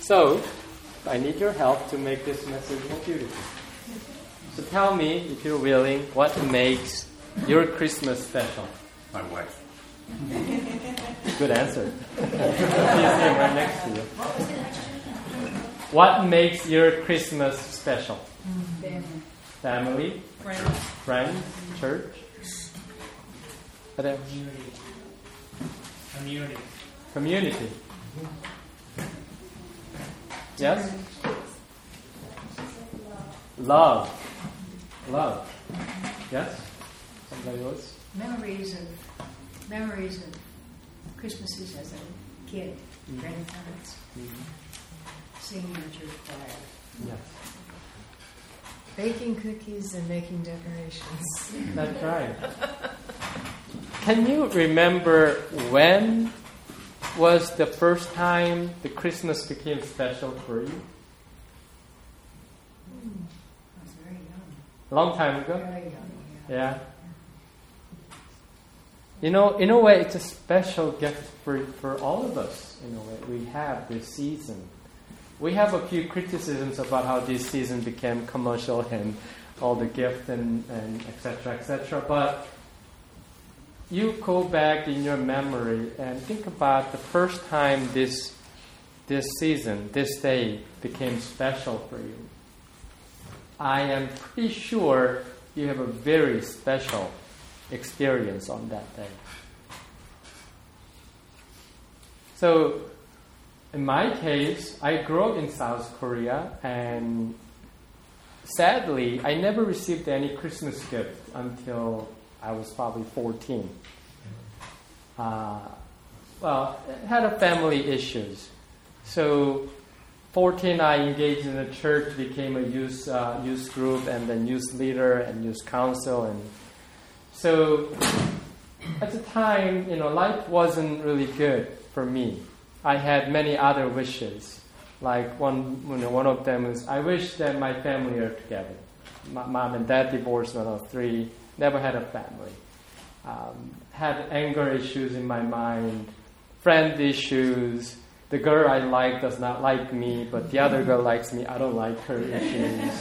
So, I need your help to make this message more beautiful. So tell me, if you're willing, what makes your Christmas special? My wife. Good answer. She's sitting right next to you. What makes your Christmas special? Family. Friends. Church. What else? Community. Yes? Love. Yes? Somebody else? Memories of Christmases as a kid, grandparents, singing in church choir. Yes. Baking cookies and making decorations. That's right. Can you remember when was the first time the Christmas became special for you? I was very young. A long time ago? Very young, Yeah. You know, in a way, it's a special gift for all of us. In a way, we have this season. We have a few criticisms about how this season became commercial and all the gift and etc. But you go back in your memory and think about the first time this season, this day became special for you. I am pretty sure you have a very special experience on that day. So, in my case, I grew up in South Korea, and sadly, I never received any Christmas gift until I was probably 14. Had a family issues. So, 14, I engaged in a church, became a youth group, and then youth leader and youth council, and so at the time, life wasn't really good for me. I had many other wishes. Like one of them is, I wish that my family are together. My mom and dad divorced when I was 3. Never had a family. Had anger issues in my mind, friend issues. The girl I like does not like me, but the other girl likes me. I don't like her issues.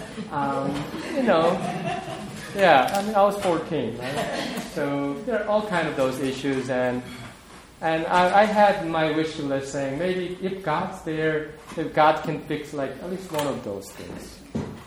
Yeah, I was 14, right? So there are all kinds of those issues, and I had my wish list saying, maybe if God's there, if God can fix at least one of those things.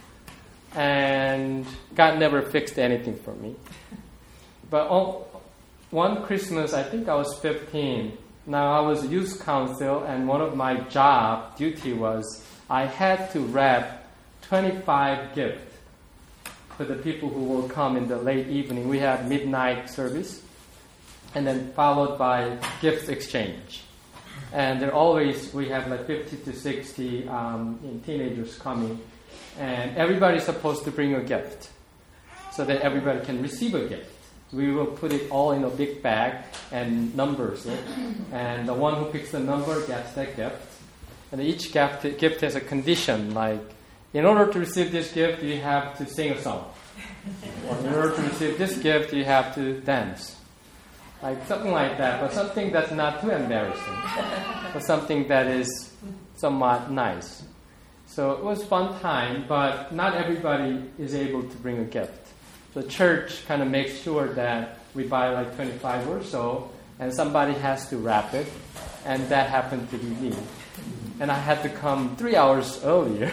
And God never fixed anything for me. But one Christmas, I think I was 15. Now I was youth council, and one of my job duty was I had to wrap 25 gifts for the people who will come in the late evening. We have midnight service, and then followed by gifts exchange. And we have 50 to 60 teenagers coming, and everybody's supposed to bring a gift so that everybody can receive a gift. We will put it all in a big bag and numbers it, and the one who picks the number gets that gift. And each gift has a condition, like, in order to receive this gift, you have to sing a song. Or in order to receive this gift, you have to dance. Like something like that, but something that's not too embarrassing. But something that is somewhat nice. So it was a fun time, but not everybody is able to bring a gift. So church kind of makes sure that we buy 25 or so, and somebody has to wrap it, and that happened to be me. And I had to come 3 hours earlier,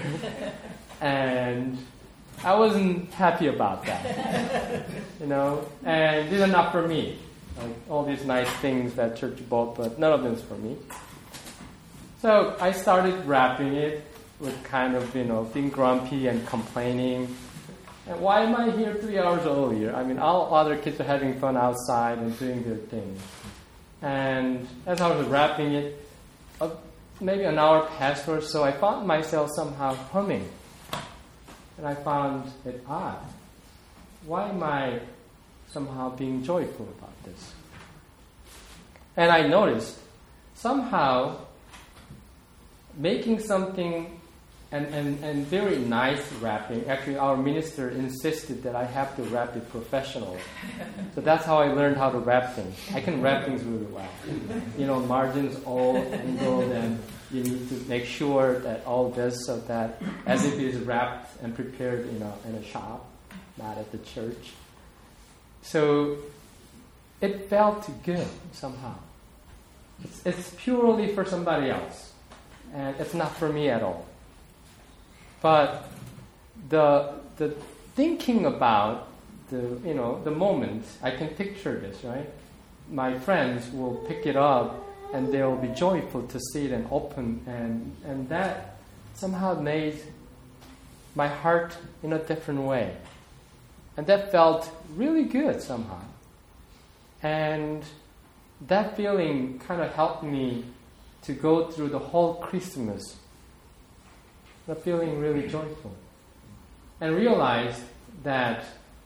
and I wasn't happy about that, and these are not for me. All these nice things that church bought, but none of them is for me. So I started wrapping it with kind of, being grumpy and complaining. And why am I here 3 hours earlier? All other kids are having fun outside and doing their thing. And as I was wrapping it, maybe an hour passed or so, I found myself somehow humming. And I found it odd. Why am I somehow being joyful about this? And I noticed somehow making something and very nice wrapping. Actually, our minister insisted that I have to wrap it professionally. So that's how I learned how to wrap things. I can wrap things really well. Margins all angled and you need to make sure that all this so that as if it is wrapped and prepared in a shop, not at the church. So it felt good somehow. It's purely for somebody else, and it's not for me at all. But the thinking about the moment, I can picture this, right? My friends will pick it up and they will be joyful to see it and open, and that somehow made my heart in a different way. And that felt really good somehow. And that feeling kind of helped me to go through the whole Christmas, feeling really joyful. And realized that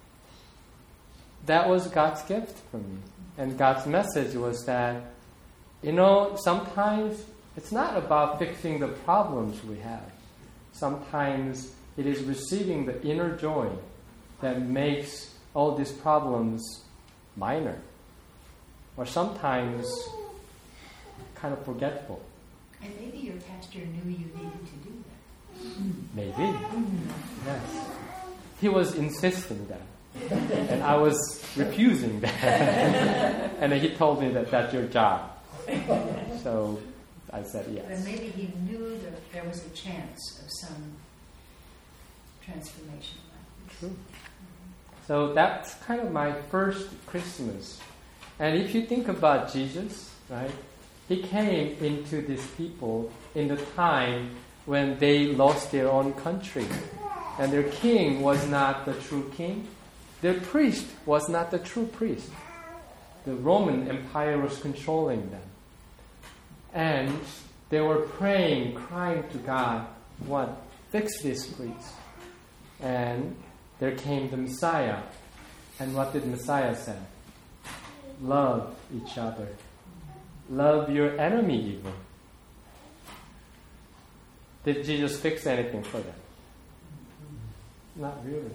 was God's gift for me. And God's message was that, sometimes it's not about fixing the problems we have. Sometimes it is receiving the inner joy that makes all these problems minor. Or sometimes kind of forgetful. And maybe your pastor knew you needed to do that. Maybe. Yes. He was insisting that. And I was refusing that. And then he told me that that's your job. So I said yes. But maybe he knew that there was a chance of some transformation. True. So that's kind of my first Christmas. And if you think about Jesus, right? He came into these people in the time when they lost their own country. And their king was not the true king. Their priest was not the true priest. The Roman Empire was controlling them. And they were praying, crying to God, fix this, please. And there came the Messiah. And what did Messiah say? Love each other. Love your enemy even. Did Jesus fix anything for them? Not really.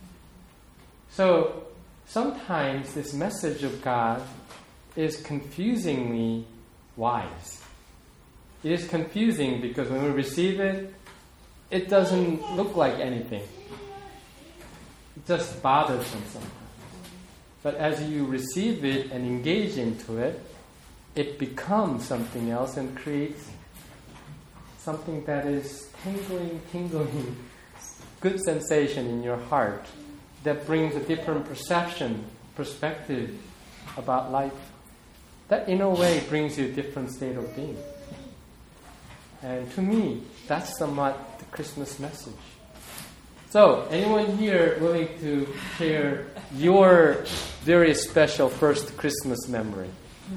So sometimes this message of God is confusingly wise. It is confusing because when we receive it, it doesn't look like anything. It just bothers them sometimes. But as you receive it and engage into it, it becomes something else and creates something that is tingling, good sensation in your heart that brings a different perspective about life. That in a way brings you a different state of being. And to me, that's somewhat the Christmas message. So, anyone here willing to share your very special first Christmas memory?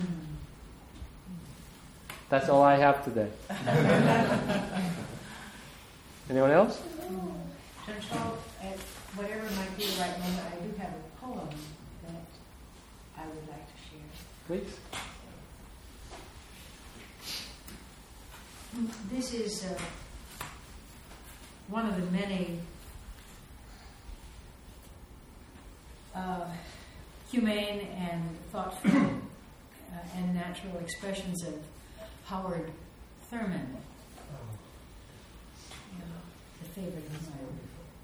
That's all I have today. Anyone else? Jean-Charles, at whatever might be the right moment, I do have a poem that I would like to share. Please. This is one of the many humane and thoughtful and natural expressions of Howard Thurman, the favorite of mine.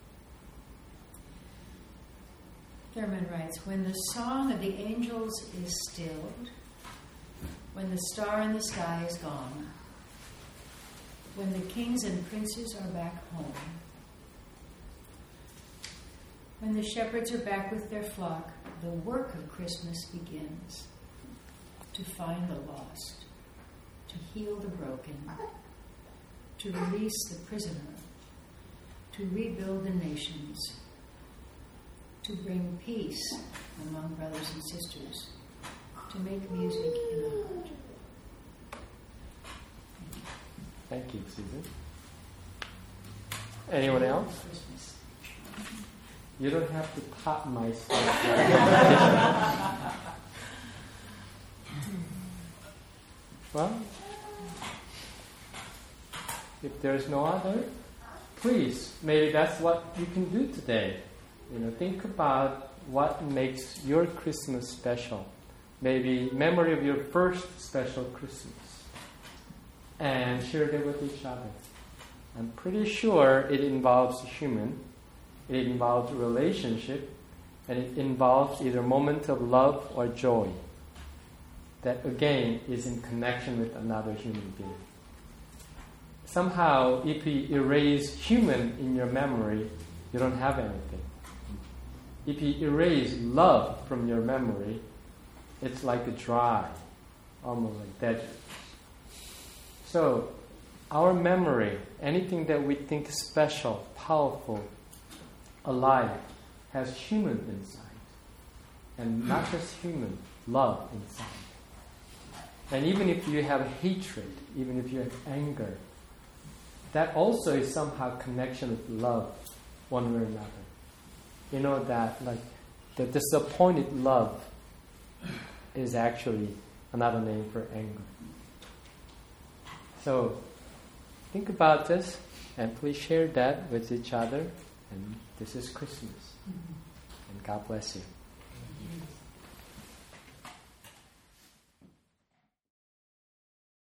Thurman writes, "When the song of the angels is stilled, when the star in the sky is gone, when the kings and princes are back home, when the shepherds are back with their flock, the work of Christmas begins, to find the lost, to heal the broken, to release the prisoner, to rebuild the nations, to bring peace among brothers and sisters, to make music in the heart." Thank you, Susan. Anyone else? Christmas. You don't have to top my stuff. Well, if there's no other, please, maybe that's what you can do today. Think about what makes your Christmas special. Maybe memory of your first special Christmas. and shared it with each other. I'm pretty sure it involves human, it involves relationship, and it involves either moment of love or joy that again is in connection with another human being. Somehow, if you erase human in your memory, you don't have anything. If you erase love from your memory, it's like a dry, almost like dead. So, our memory, anything that we think special, powerful, alive, has human inside. And not just human, love inside. And even if you have hatred, even if you have anger, that also is somehow connection with love, one way or another. You know that, like, the disappointed love is actually another name for anger. So, think about this, and please share that with each other. And this is Christmas. And God bless you.